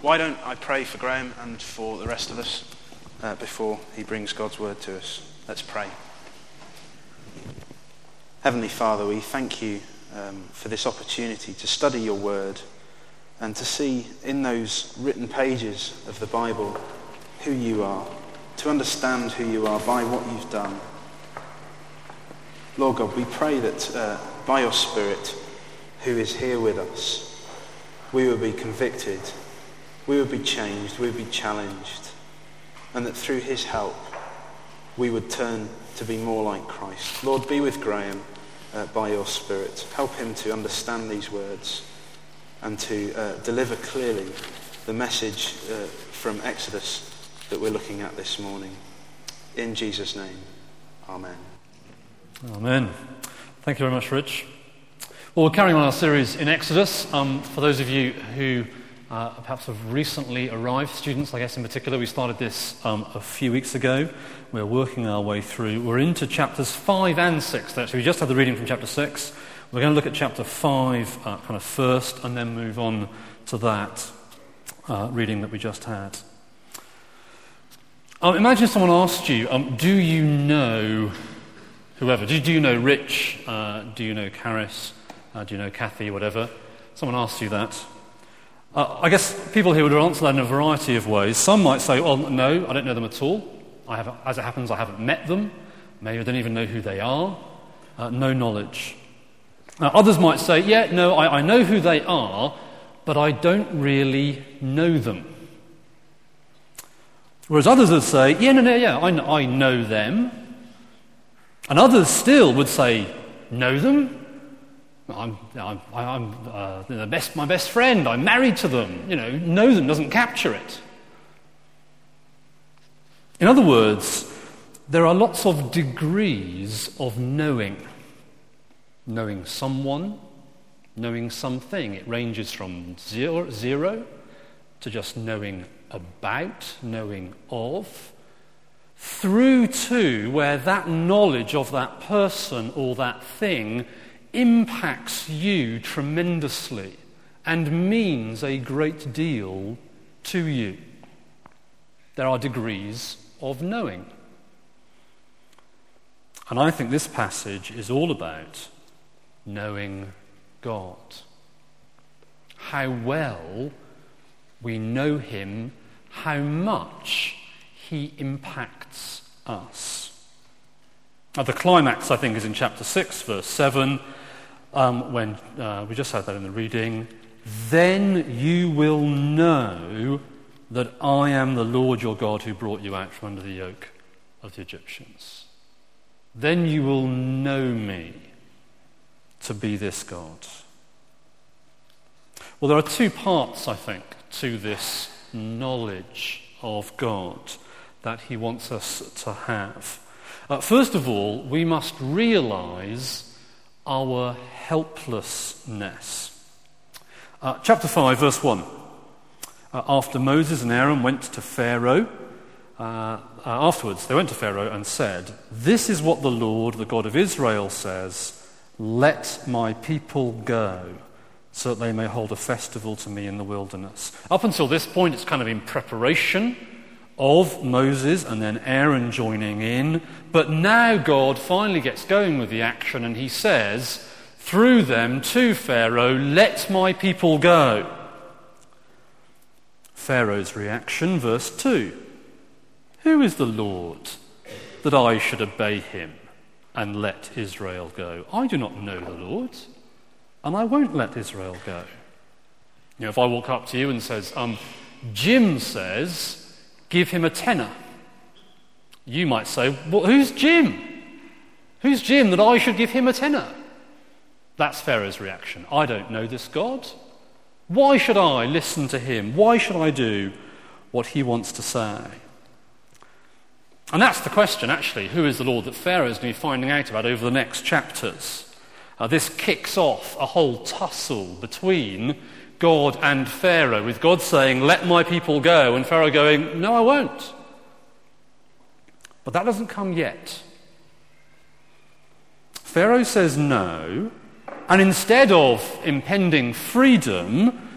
Why don't I pray for Graham and for the rest of us before he brings God's word to us? Let's pray. Heavenly Father, we thank you for this opportunity to study your word and to see in those written pages of the Bible who you are, to understand who you are by what you've done. Lord God, we pray that by your Spirit, who is here with us, we will be convicted, we will be changed, we will be challenged, and that through his help, we would turn to be more like Christ. Lord, be with Graham by your Spirit. Help him to understand these words and to deliver clearly the message from Exodus that we're looking at this morning. In Jesus' name, amen. Amen. Thank you very much, Rich. Well, we're carrying on our series in Exodus. For those of you who perhaps have recently arrived, students, I guess in particular, we started this a few weeks ago. We're working our way through. We're into chapters 5 and 6. Actually, we just had the reading from chapter 6. We're going to look at chapter 5 kind of first and then move on to that reading that we just had. Imagine someone asked you, do you know whoever? Do you know Rich? Do you know Caris? Do you know Kathy? Whatever. Someone asks you that. I guess people here would answer that in a variety of ways. Some might say, well, no, I don't know them at all. As it happens, I haven't met them. Maybe I don't even know who they are. No knowledge. Others might say, yeah, no, I know who they are, but I don't really know them. Whereas others would say, I know them. And others still would say, know them? I'm my best friend. I'm married to them. Know them doesn't capture it. In other words, there are lots of degrees of knowing. Knowing someone, knowing something. It ranges from zero to just knowing about, knowing of, through to where that knowledge of that person or that thing impacts you tremendously and means a great deal to you. There are degrees of knowing. And I think this passage is all about knowing God. How well we know him, how much he impacts us. Now, the climax, I think, is in chapter 6, verse 7, when we just had that in the reading. Then you will know that I am the Lord your God who brought you out from under the yoke of the Egyptians. Then you will know me to be this God. Well, there are two parts, I think, to this knowledge of God that he wants us to have. First of all, we must realize our helplessness. Chapter 5, verse 1. After Moses and Aaron went to Pharaoh, afterwards they went to Pharaoh and said, "This is what the Lord, the God of Israel, says, let my people go, so that they may hold a festival to me in the wilderness." Up until this point, it's kind of in preparation of Moses and then Aaron joining in. But now God finally gets going with the action and he says, through them to Pharaoh, "Let my people go." Pharaoh's reaction, verse 2. "Who is the Lord that I should obey him and let Israel go? I do not know the Lord, and I won't let Israel go." If I walk up to you and says, Jim says, give him a tenner. You might say, well, who's Jim? Who's Jim that I should give him a tenner? That's Pharaoh's reaction. I don't know this God. Why should I listen to him? Why should I do what he wants to say? And that's the question, actually. Who is the Lord that Pharaoh is going to be finding out about over the next chapters? This kicks off a whole tussle between God and Pharaoh, with God saying, "Let my people go," and Pharaoh going, "No, I won't." But that doesn't come yet. Pharaoh says no, and instead of impending freedom,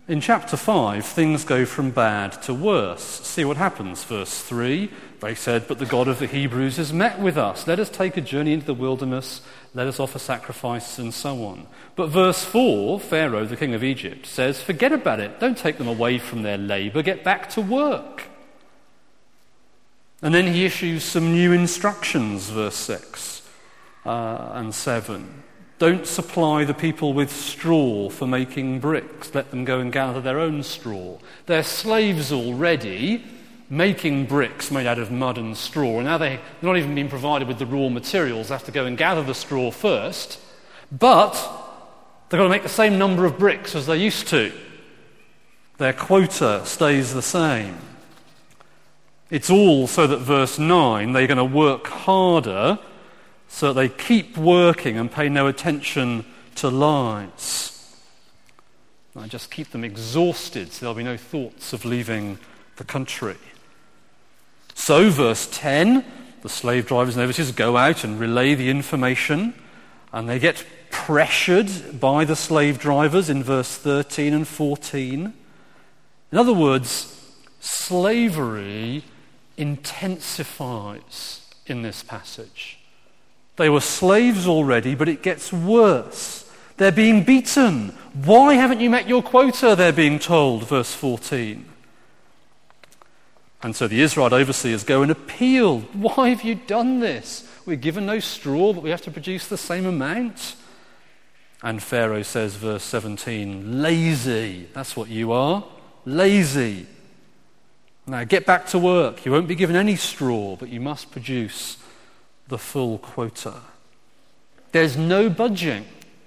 In chapter 5, things go from bad to worse. See what happens. Verse 3, they said, "But the God of the Hebrews has met with us. Let us take a journey into the wilderness. Let us offer sacrifices," and so on. But verse 4, Pharaoh, the king of Egypt, says, "Forget about it. Don't take them away from their labor. Get back to work." And then he issues some new instructions, verse 6 and 7. Don't supply the people with straw for making bricks. Let them go and gather their own straw. They're slaves already, making bricks made out of mud and straw. And now they're not even being provided with the raw materials. They have to go and gather the straw first. But they've got to make the same number of bricks as they used to. Their quota stays the same. It's all so that verse 9, they're going to work harder so that they keep working and pay no attention to lies. And just keep them exhausted so there'll be no thoughts of leaving the country. So, verse 10, the slave drivers and overseers go out and relay the information, and they get pressured by the slave drivers in verse 13 and 14. In other words, slavery intensifies in this passage. They were slaves already, but it gets worse. They're being beaten. Why haven't you met your quota, they're being told, verse 14. And so the Israelite overseers go and appeal. Why have you done this? We're given no straw, but we have to produce the same amount. And Pharaoh says, verse 17, lazy. That's what you are, lazy. Now get back to work. You won't be given any straw, but you must produce the full quota. There's no budging.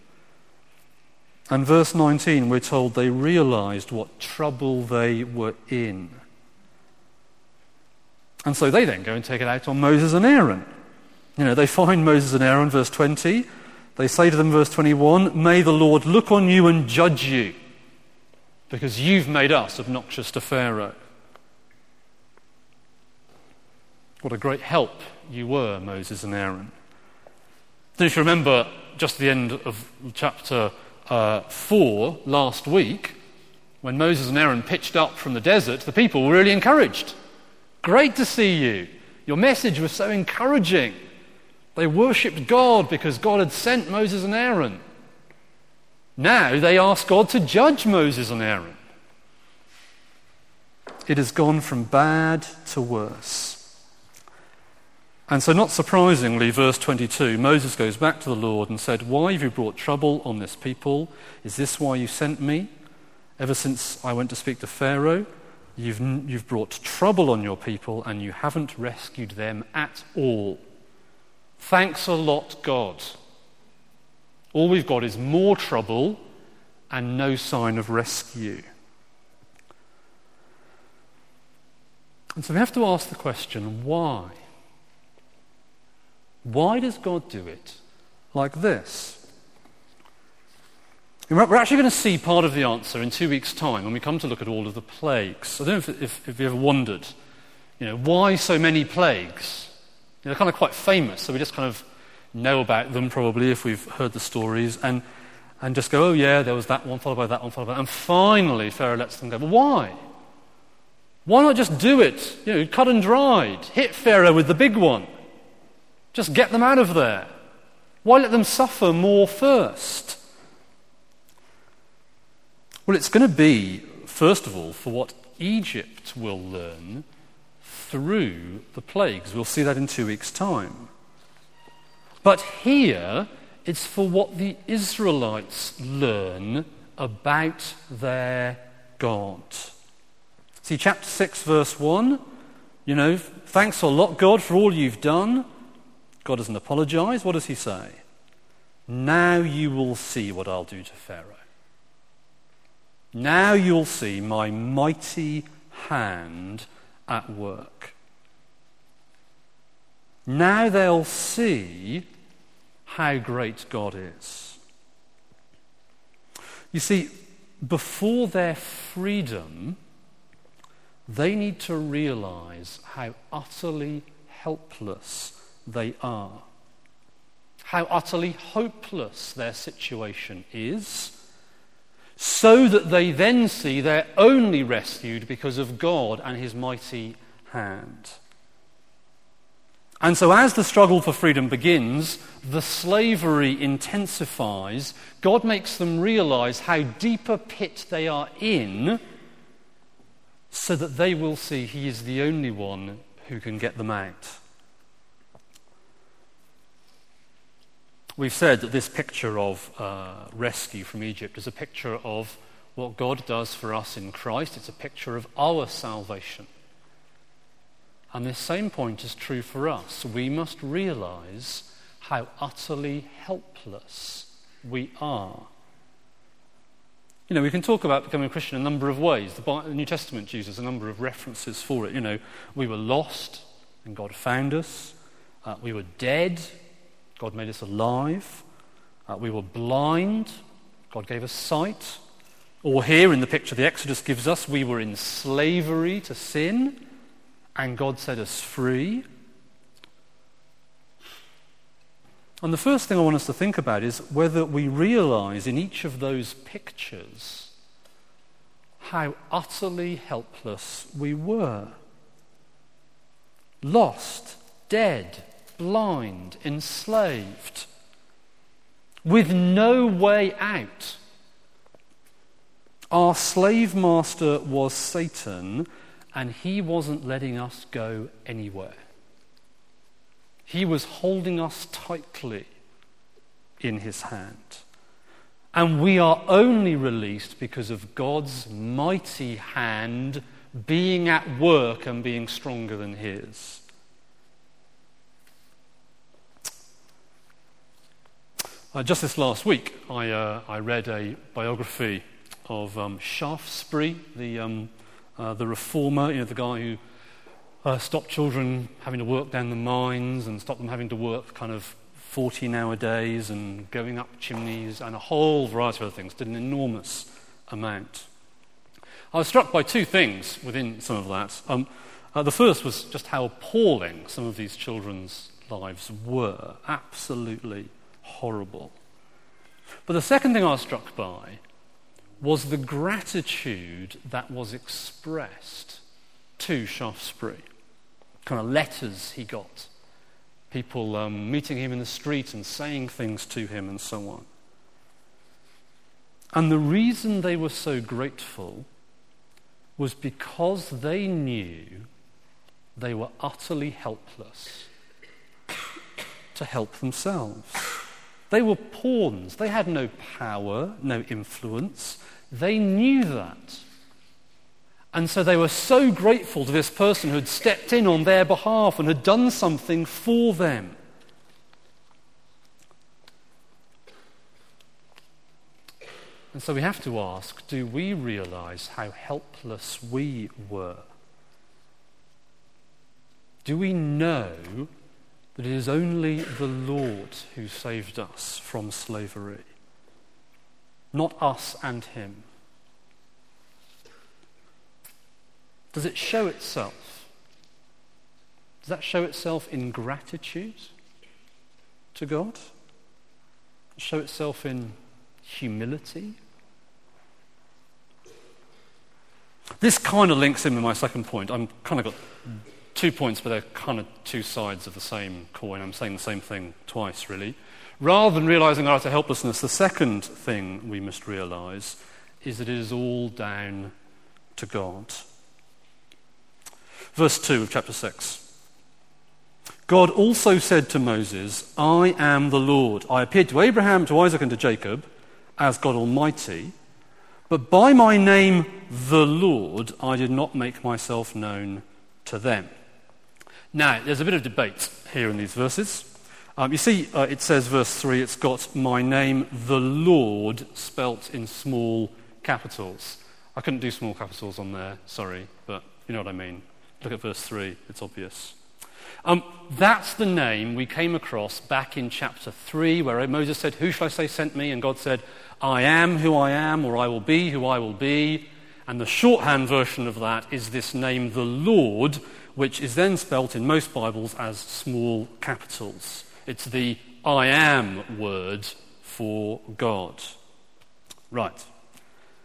And verse 19, we're told they realized what trouble they were in. And so they then go and take it out on Moses and Aaron. They find Moses and Aaron, verse 20. They say to them, verse 21, "May the Lord look on you and judge you, because you've made us obnoxious to Pharaoh." What a great help you were, Moses and Aaron. Don't you remember just at the end of chapter 4 last week, when Moses and Aaron pitched up from the desert, the people were really encouraged. Great to see you. Your message was so encouraging. They worshipped God because God had sent Moses and Aaron. Now they ask God to judge Moses and Aaron. It has gone from bad to worse. And so, not surprisingly, verse 22, Moses goes back to the Lord and said, "Why have you brought trouble on this people? Is this why you sent me? Ever since I went to speak to Pharaoh, you've brought trouble on your people, and you haven't rescued them at all. Thanks a lot, God. All we've got is more trouble and no sign of rescue." And so we have to ask the question, why? Why does God do it like this? We're actually going to see part of the answer in 2 weeks' time when we come to look at all of the plagues. I don't know if you ever wondered, why so many plagues? They're kind of quite famous, so we just kind of know about them probably if we've heard the stories, and just go, oh yeah, there was that one, followed by that one, followed by that, and finally Pharaoh lets them go. But why? Why not just do it, cut and dried, hit Pharaoh with the big one? Just get them out of there. Why let them suffer more first? Well, it's going to be, first of all, for what Egypt will learn through the plagues. We'll see that in 2 weeks' time. But here, it's for what the Israelites learn about their God. See, chapter 6, verse 1, thanks a lot, God, for all you've done. God doesn't apologize. What does he say? Now you will see what I'll do to Pharaoh. Now you'll see my mighty hand at work. Now they'll see how great God is. You see, before their freedom, they need to realize how utterly helpless they are, how utterly hopeless their situation is, so that they then see they're only rescued because of God and his mighty hand. And so as the struggle for freedom begins, the slavery intensifies. God makes them realize how deep a pit they are in, so that they will see he is the only one who can get them out. We've said that this picture of rescue from Egypt is a picture of what God does for us in Christ. It's a picture of our salvation. And this same point is true for us. We must realize how utterly helpless we are. You know, we can talk about becoming a Christian a number of ways. The New Testament uses a number of references for it. You know, we were lost and God found us. We were dead. God made us alive. We were blind. God gave us sight. Or here in the picture the Exodus gives us, we were in slavery to sin, and God set us free. And the first thing I want us to think about is whether we realize in each of those pictures how utterly helpless we were. Lost, dead, blind, enslaved, with no way out. Our slave master was Satan, and he wasn't letting us go anywhere. He was holding us tightly in his hand. And we are only released because of God's mighty hand being at work and being stronger than his. Just this last week, I read a biography of Shaftesbury, the reformer, you know, the guy who stopped children having to work down the mines and stopped them having to work kind of 14-hour days and going up chimneys and a whole variety of other things. Did an enormous amount. I was struck by two things within some of that. The first was just how appalling some of these children's lives were. Absolutely horrible. But the second thing I was struck by was the gratitude that was expressed to Shaftesbury. Kind of letters he got. People meeting him in the street and saying things to him and so on. And the reason they were so grateful was because they knew they were utterly helpless to help themselves. They were pawns. They had no power, no influence. They knew that. And so they were so grateful to this person who had stepped in on their behalf and had done something for them. And so we have to ask, do we realize how helpless we were? Do we know that it is only the Lord who saved us from slavery? Not us and him. Does it show itself? Does that show itself in gratitude to God? Does it show itself in humility? This kind of links in with my second point. I'm kind of got 2 points, but they're kind of two sides of the same coin. I'm saying the same thing twice, really. Rather than realizing our utter helplessness, the second thing we must realize is that it is all down to God. Verse 2 of chapter 6. God also said to Moses, I am the Lord. I appeared to Abraham, to Isaac, and to Jacob as God Almighty, but by my name, the Lord, I did not make myself known to them. Now, there's a bit of debate here in these verses. You see, it says, verse 3, it's got my name, the Lord, spelt in small capitals. I couldn't do small capitals on there, sorry, but you know what I mean. Look at verse 3, it's obvious. That's the name we came across back in chapter 3, where Moses said, who shall I say sent me? And God said, I am who I am, or I will be who I will be. And the shorthand version of that is this name, the Lord, which is then spelt in most Bibles as small capitals. It's the I am word for God. Right.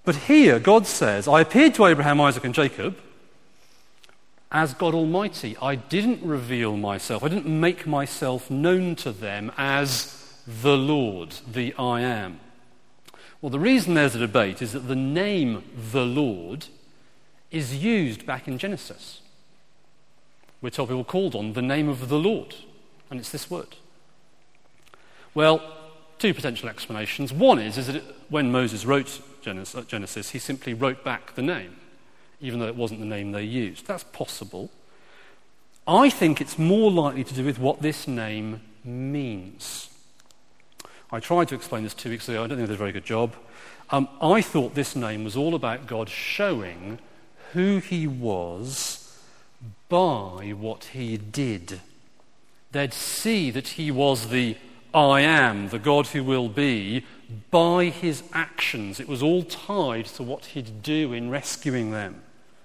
But here, God says, I appeared to Abraham, Isaac, and Jacob as God Almighty. I didn't reveal myself. I didn't make myself known to them as the Lord, the I am. Well, the reason there's a debate is that the name the Lord is used back in Genesis. We're told people called on the name of the Lord, and it's this word. Well, two potential explanations. One is that when Moses wrote Genesis, he simply wrote back the name, even though it wasn't the name they used. That's possible. I think it's more likely to do with what this name means. I tried to explain this 2 weeks ago. I don't think I did a very good job. I thought this name was all about God showing who he was by what he did. They'd see that he was the I am, the God who will be, by his actions. It was all tied to what he'd do in rescuing them.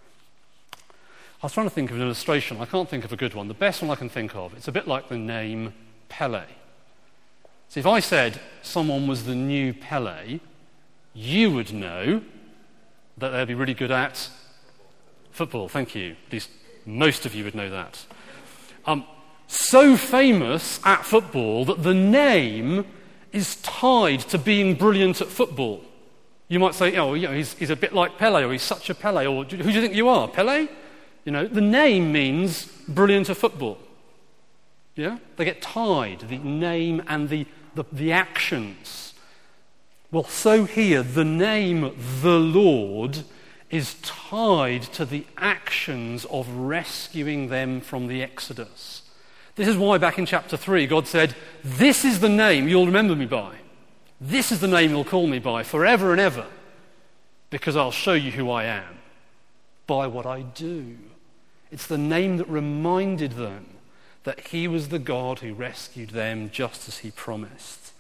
I was trying to think of an illustration. I can't think of a good one. The best one I can think of, it's a bit like the name Pele. So if I said someone was the new Pele, you would know that they'd be really good at football. Thank you. At least most of you would know that. So famous at football that the name is tied to being brilliant at football. You might say, oh, you know, he's a bit like Pele, or he's such a Pele, or who do you think you are, Pele? You know, the name means brilliant at football. Yeah? They get tied, the name and the actions. Well, so here, the name the Lord is tied to the actions of rescuing them from the Exodus. This is why back in chapter 3, God said, this is the name you'll remember me by. This is the name you'll call me by forever and ever, because I'll show you who I am by what I do. It's the name that reminded them that he was the God who rescued them just as he promised.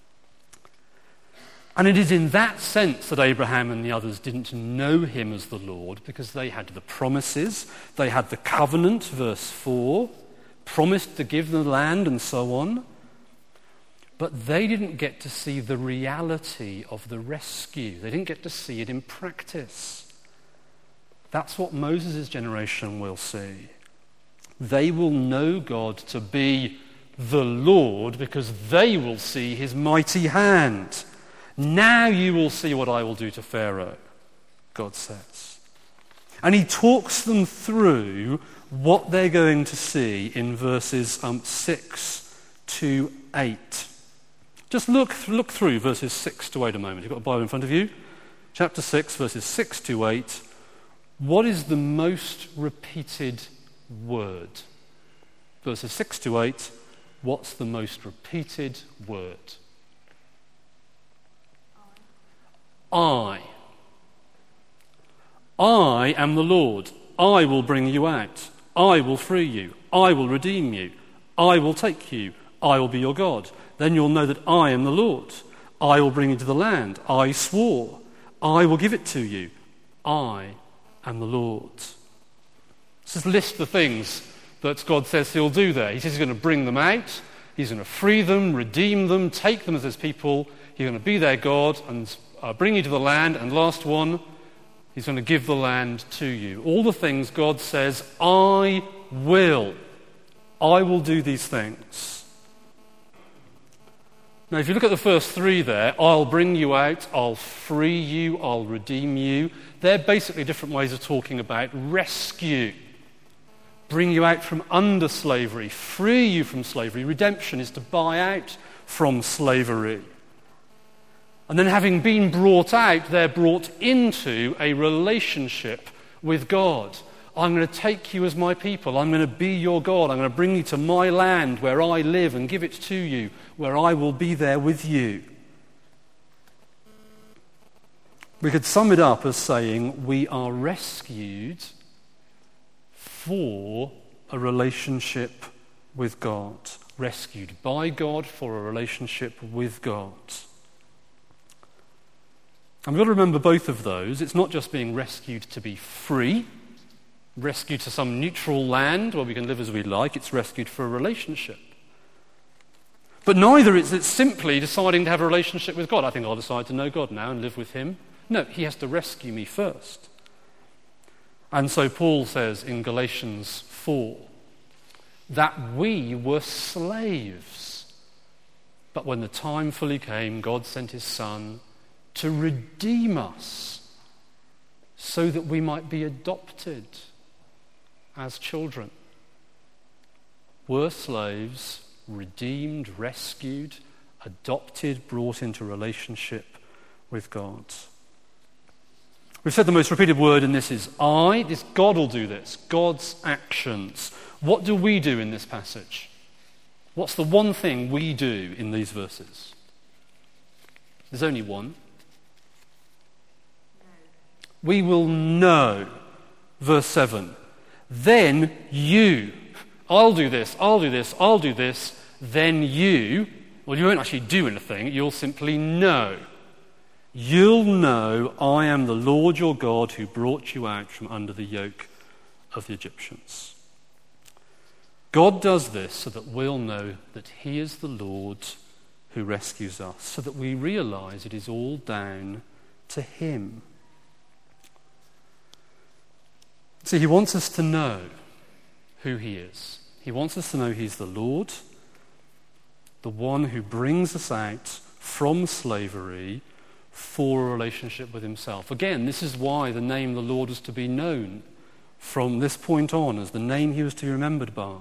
And it is in that sense that Abraham and the others didn't know him as the Lord, because they had the promises, they had the covenant, verse 4, promised to give them the land and so on. But they didn't get to see the reality of the rescue. They didn't get to see it in practice. That's what Moses' generation will see. They will know God to be the Lord because they will see his mighty hand. Now you will see what I will do to Pharaoh, God says. And he talks them through what they're going to see in verses 6 to 8. Just look through verses 6 to 8 a moment. You've got a Bible in front of you. Chapter 6, verses 6 to 8. What is the most repeated word? Verses 6 to 8. What's the most repeated word? I am the Lord. I will bring you out. I will free you. I will redeem you. I will take you. I will be your God. Then you'll know that I am the Lord. I will bring you to the land. I swore. I will give it to you. I am the Lord. This is a list of the things that God says he'll do there. He says he's going to bring them out. He's going to free them, redeem them, take them as his people. He's going to be their God and bring you to the land. And last one, he's going to give the land to you. All the things God says, I will. I will do these things. Now, if you look at the first three there, I'll bring you out, I'll free you, I'll redeem you. They're basically different ways of talking about rescue. Bring you out from under slavery, free you from slavery. Redemption is to buy out from slavery. And then having been brought out, they're brought into a relationship with God. I'm going to take you as my people. I'm going to be your God. I'm going to bring you to my land where I live and give it to you, where I will be there with you. We could sum it up as saying we are rescued for a relationship with God. Rescued by God for a relationship with God. And we've got to remember both of those. It's not just being rescued to be free, rescued to some neutral land where we can live as we like. It's rescued for a relationship. But neither is it simply deciding to have a relationship with God. I think I'll decide to know God now and live with him. No, he has to rescue me first. And so Paul says in Galatians 4 that we were slaves. But when the time fully came, God sent his Son to redeem us so that we might be adopted as children. We're slaves, redeemed, rescued, adopted, brought into relationship with God. We've said the most repeated word in this is I. This God will do this. God's actions. What do we do in this passage? What's the one thing we do in these verses? There's only one. We will know. Verse 7. Then you. I'll do this, I'll do this, I'll do this. Then you. Well, you won't actually do anything. You'll simply know. You'll know I am the Lord your God who brought you out from under the yoke of the Egyptians. God does this so that we'll know that he is the Lord who rescues us, so that we realize it is all down to him. See, he wants us to know who he is. He wants us to know he's the Lord, the one who brings us out from slavery for a relationship with himself. Again, this is why the name the Lord was to be known from this point on as the name he was to be remembered by.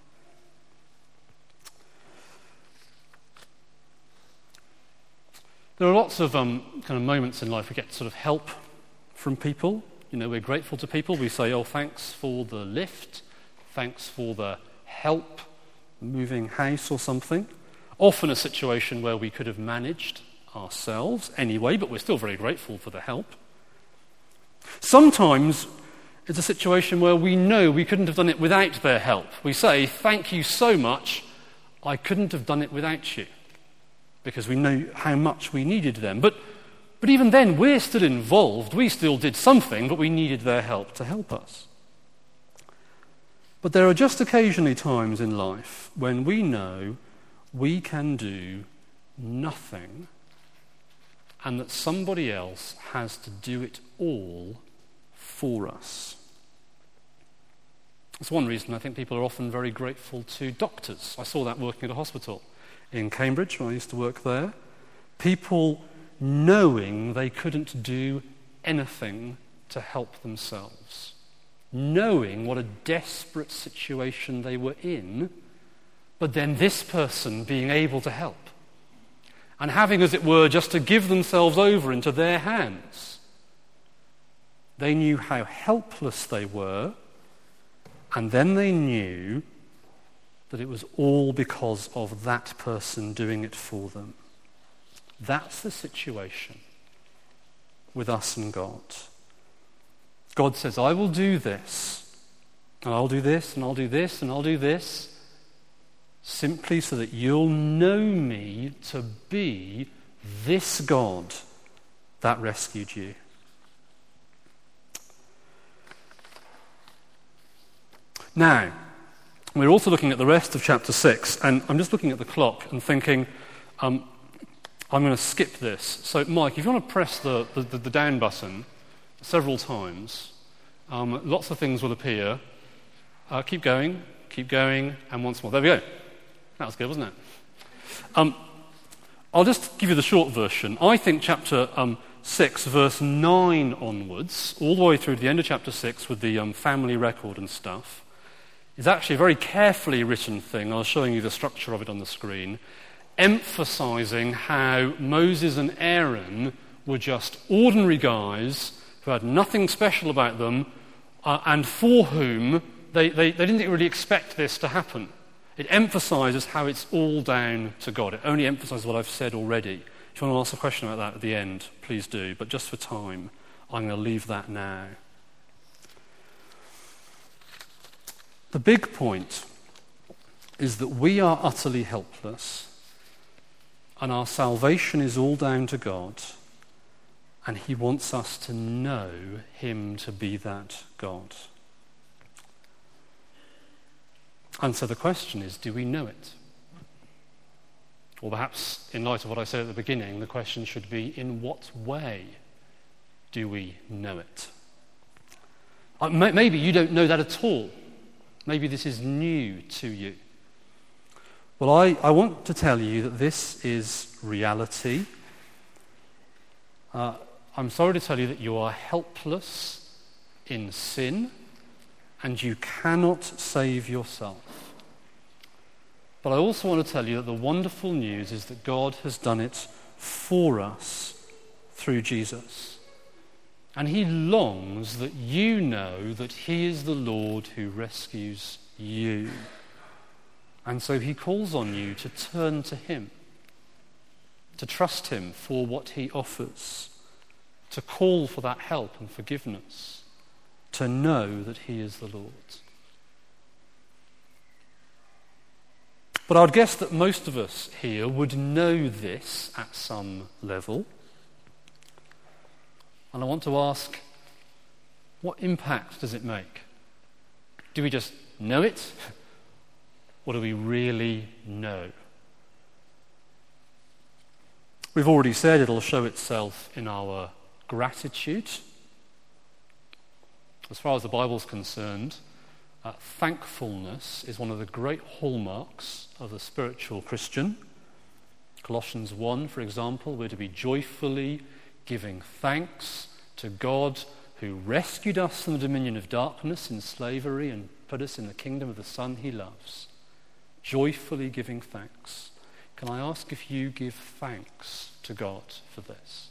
There are lots of kind of moments in life we get sort of help from people. You know, we're grateful to people. We say, oh, thanks for the lift, thanks for the help, moving house or something. Often a situation where we could have managed ourselves anyway, but we're still very grateful for the help. Sometimes it's a situation where we know we couldn't have done it without their help. We say, thank you so much, I couldn't have done it without you, because we know how much we needed them. But even then, we're still involved. We still did something, but we needed their help to help us. But there are just occasionally times in life when we know we can do nothing and that somebody else has to do it all for us. That's one reason I think people are often very grateful to doctors. I saw that working at a hospital in Cambridge when I used to work there. People knowing they couldn't do anything to help themselves. Knowing what a desperate situation they were in, but then this person being able to help. And having, as it were, just to give themselves over into their hands. They knew how helpless they were, and then they knew that it was all because of that person doing it for them. That's the situation with us and God. God says, I will do this, and I'll do this, and I'll do this, and I'll do this, simply so that you'll know me to be this God that rescued you. Now, we're also looking at the rest of chapter 6, and I'm just looking at the clock and thinking, I'm going to skip this. So, Mike, if you want to press the down button several times, lots of things will appear. Keep going, and once more. There we go. That was good, wasn't it? I'll just give you the short version. I think chapter 6, verse 9 onwards, all the way through to the end of chapter 6 with the family record and stuff, is actually a very carefully written thing. I was showing you the structure of it on the screen, emphasizing how Moses and Aaron were just ordinary guys who had nothing special about them and for whom they didn't really expect this to happen. It emphasizes how it's all down to God. It only emphasizes what I've said already. If you want to ask a question about that at the end, please do. But just for time, I'm going to leave that now. The big point is that we are utterly helpless, and our salvation is all down to God, and he wants us to know him to be that God. And so the question is, do we know it? Or perhaps, in light of what I said at the beginning, the question should be, in what way do we know it? Maybe you don't know that at all. Maybe this is new to you. Well, I want to tell you that this is reality. I'm sorry to tell you that you are helpless in sin and you cannot save yourself. But I also want to tell you that the wonderful news is that God has done it for us through Jesus. And he longs that you know that he is the Lord who rescues you. And so he calls on you to turn to him, to trust him for what he offers, to call for that help and forgiveness, to know that he is the Lord. But I'd guess that most of us here would know this at some level. And I want to ask, what impact does it make? Do we just know it? Or do we really know? We've already said it'll show itself in our gratitude. As far as the Bible's concerned, thankfulness is one of the great hallmarks of the spiritual Christian. Colossians 1, for example, we're to be joyfully giving thanks to God who rescued us from the dominion of darkness in slavery and put us in the kingdom of the Son he loves. Joyfully giving thanks. Can I ask if you give thanks to God for this?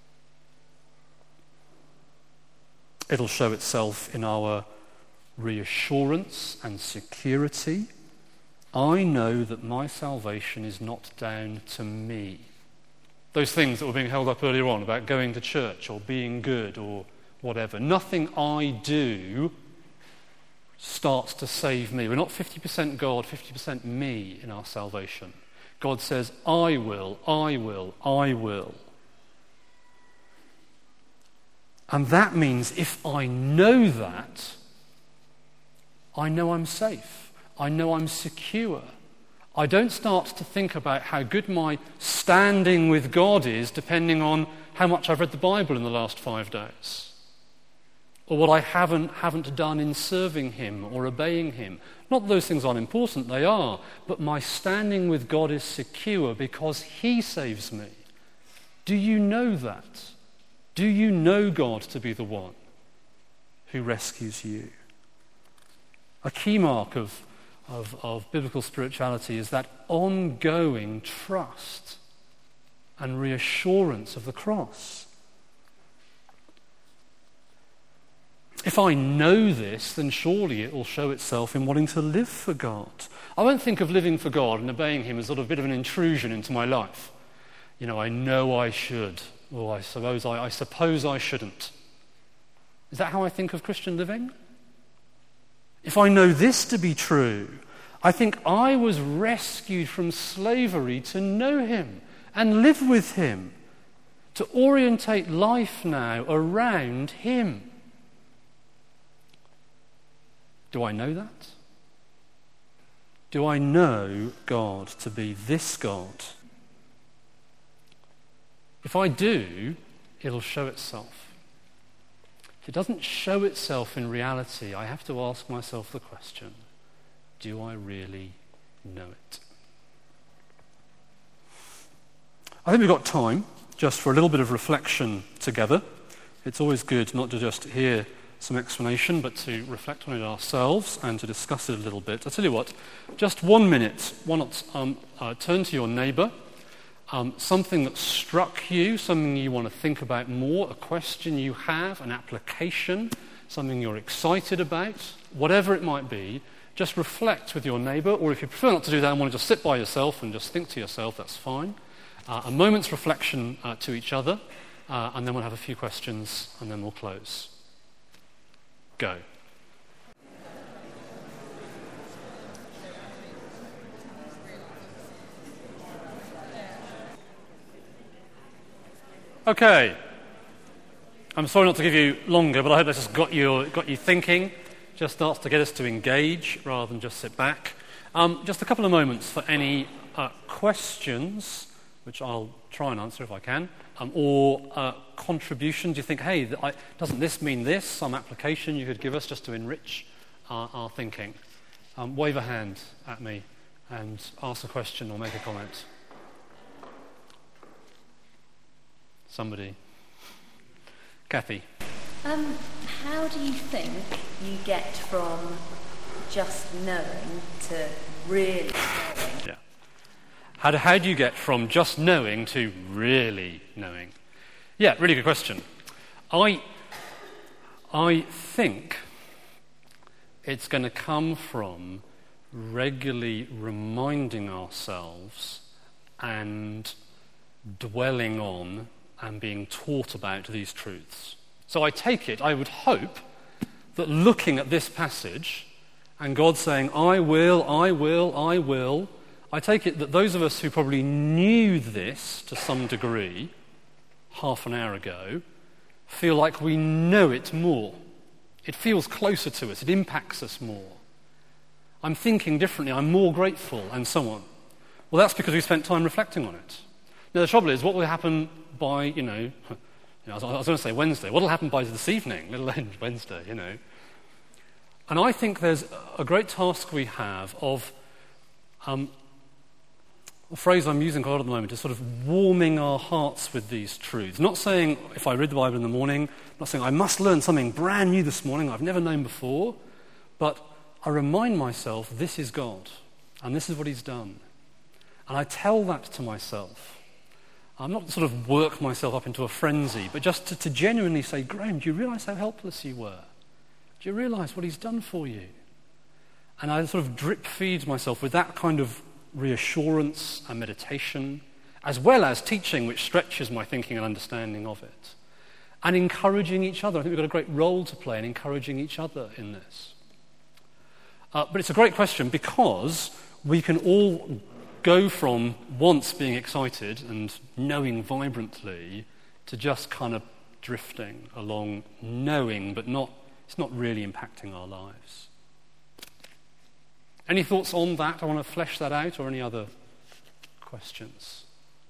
It'll show itself in our reassurance and security. I know that my salvation is not down to me. Those things that were being held up earlier on about going to church or being good or whatever. Nothing I do starts to save me. We're not 50% God, 50% me in our salvation. God says, I will, I will, I will. And that means if I know that, I know I'm safe. I know I'm secure. I don't start to think about how good my standing with God is depending on how much I've read the Bible in the last 5 days. Or what I haven't done in serving him or obeying him. Not that those things aren't important, they are. But my standing with God is secure because he saves me. Do you know that? Do you know God to be the one who rescues you? A key mark of biblical spirituality is that ongoing trust and reassurance of the cross. If I know this, then surely it will show itself in wanting to live for God. I won't think of living for God and obeying him as sort of a bit of an intrusion into my life. You know I should, or I suppose I shouldn't. Is that how I think of Christian living? If I know this to be true, I think I was rescued from slavery to know him and live with him, to orientate life now around him. Do I know that? Do I know God to be this God? If I do, it'll show itself. If it doesn't show itself in reality, I have to ask myself the question, do I really know it? I think we've got time just for a little bit of reflection together. It's always good not to just hear some explanation, but to reflect on it ourselves and to discuss it a little bit. I'll tell you what, just 1 minute, why not turn to your neighbour, something that struck you, something you want to think about more, a question you have, an application, something you're excited about, whatever it might be, just reflect with your neighbour, or if you prefer not to do that and want to just sit by yourself and just think to yourself, that's fine. A moment's reflection to each other, and then we'll have a few questions, and then we'll close. Go. Okay. I'm sorry not to give you longer, but I hope this has got you thinking. Just starts to get us to engage rather than just sit back. Just a couple of moments for any questions, which I'll try and answer if I can, or contribution? Do you think, hey, doesn't this mean this? Some application you could give us just to enrich our thinking? Wave a hand at me and ask a question or make a comment. Somebody. Kathy. How do you think you get from just knowing to really knowing? Yeah. How do you get from just knowing to really knowing? Yeah, really good question. I think it's going to come from regularly reminding ourselves and dwelling on and being taught about these truths. So I would hope that looking at this passage and God saying, I will, I take it that those of us who probably knew this to some degree half an hour ago feel like we know it more. It feels closer to us. It impacts us more. I'm thinking differently. I'm more grateful, and so on. Well, that's because we spent time reflecting on it. Now, the trouble is, what will happen by, I was going to say Wednesday. What will happen by this evening, little end Wednesday, And I think there's a great task we have of, a phrase I'm using quite a lot at the moment, is sort of warming our hearts with these truths. Not saying, if I read the Bible in the morning, not saying I must learn something brand new this morning I've never known before, but I remind myself this is God, and this is what he's done. And I tell that to myself. I'm not sort of work myself up into a frenzy, but just to genuinely say, Graham, do you realise how helpless you were? Do you realise what he's done for you? And I sort of drip feed myself with that kind of reassurance and meditation, as well as teaching, which stretches my thinking and understanding of it. And encouraging each other. I think we've got a great role to play in encouraging each other in this. But it's a great question because we can all go from once being excited and knowing vibrantly to just kind of drifting along, knowing, but it's not really impacting our lives. Any thoughts on that? I want to flesh that out, or any other questions?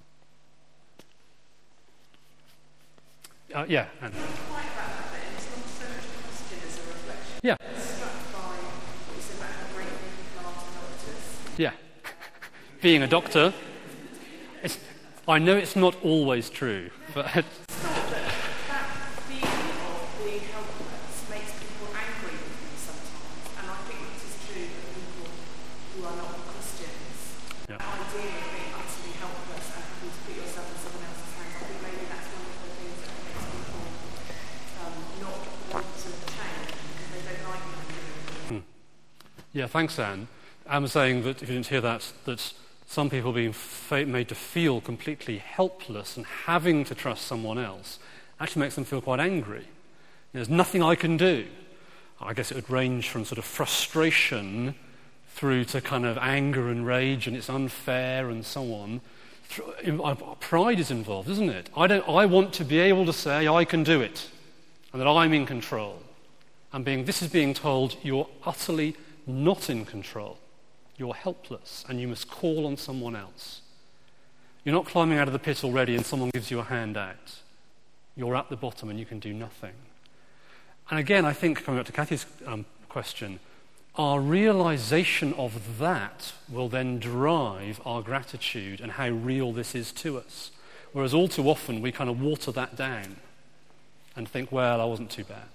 Yeah, Anne. Quite about that, but it's not so much a question as a reflection. Yeah. I'm struck by what you said about how great people are to doctors. Yeah. Being a doctor, I know it's not always true, but That feeling of being helpless makes people angry with you sometimes, and I think this is true of people who are not Christians. Yeah. That idea of being utterly helpless and having to put yourself in someone else's hands, I think maybe that's one of the things that makes people not want to change because they don't like it. yeah, thanks, Anne. Anne was saying that, if you didn't hear that some people being made to feel completely helpless and having to trust someone else actually makes them feel quite angry. There's nothing I can do. I guess it would range from sort of frustration through to kind of anger and rage, and it's unfair and so on. Pride is involved, isn't it? I want to be able to say I can do it and that I'm in control. This is being told you're utterly not in control. You're helpless and you must call on someone else. You're not climbing out of the pit already and someone gives you a hand out. You're at the bottom and you can do nothing. And again, I think, coming back to Kathy's question, our realization of that will then drive our gratitude and how real this is to us. Whereas all too often we kind of water that down and think, well, I wasn't too bad.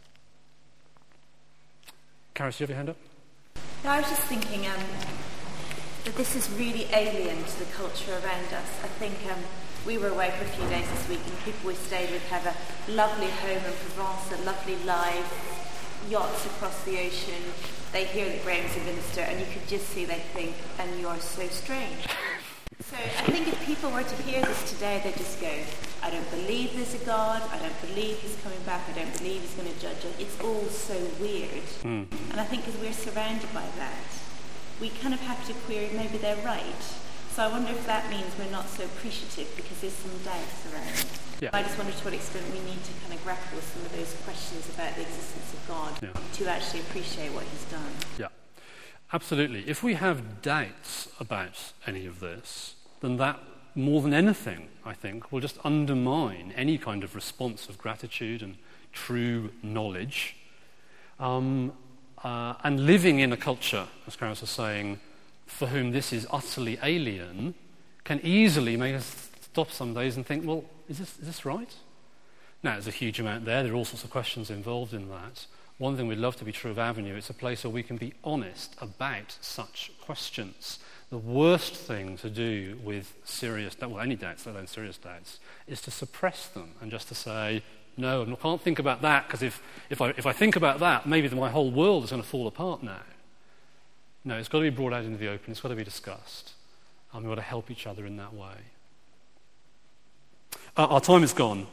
Karis, do you have your hand up? No, I was just thinking that this is really alien to the culture around us. I think we were away for a few days this week, and the people we stayed with have a lovely home in Provence, a lovely life, yachts across the ocean. They hear that Graham's a minister, and you could just see they think, and you are so strange. So I think if people were to hear this today, they'd just go, I don't believe there's a God, I don't believe he's coming back, I don't believe he's going to judge us. It's all so weird. And I think as we're surrounded by that, we kind of have to query maybe they're right. So I wonder if that means we're not so appreciative because there's some doubts around. Yeah. I just wonder to what extent we need to kind of grapple with some of those questions about the existence of God to actually appreciate what he's done. Yeah, absolutely. If we have doubts about any of this, then that more than anything, I think, will just undermine any kind of response of gratitude and true knowledge. And living in a culture, as Clarence was saying, for whom this is utterly alien, can easily make us stop some days and think, well, is this right? Now, there's a huge amount there. There are all sorts of questions involved in that. One thing we'd love to be true of Avenue, it's a place where we can be honest about such questions. The worst thing to do with any doubts, let alone serious doubts, is to suppress them and just to say, no, I can't think about that, because if I think about that, maybe my whole world is going to fall apart now. No, it's got to be brought out into the open. It's got to be discussed. And we've got to help each other in that way. Our time is gone.